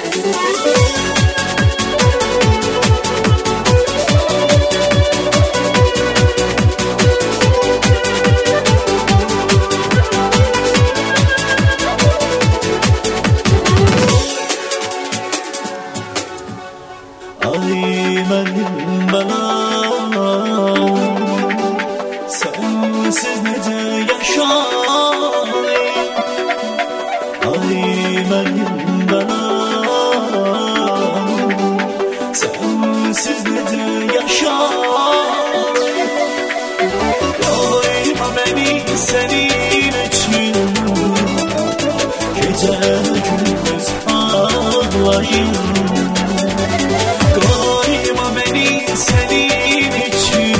Sensiz nece yaşayayım? Ay benim belam, sensiz nece yaşayayım? Koyma beni senin için, gece gündüz ağlayayım. Koyma beni senin için,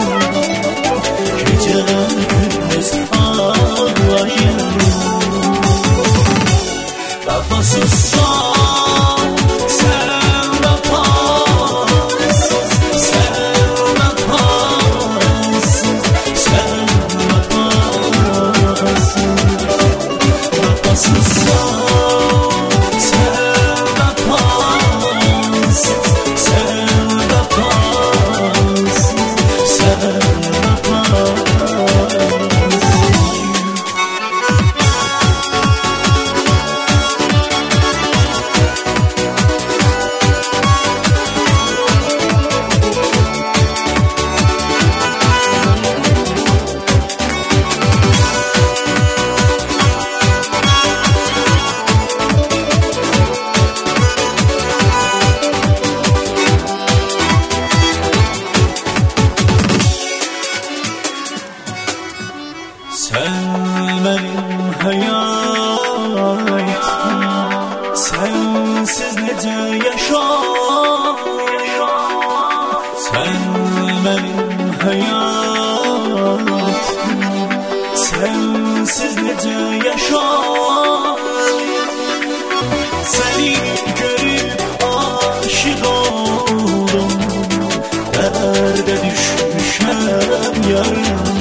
gece gündüz ağlayayım. Vefasızsan sen vefasız, sen vefasız, sen vefasız. Vefasızsan sen benim hayatım, sensiz nece yaşayayım? Sen benim hayatım, sensiz nece yaşayayım? Seni görüp aşık oldum, derde düşmüşem yarım.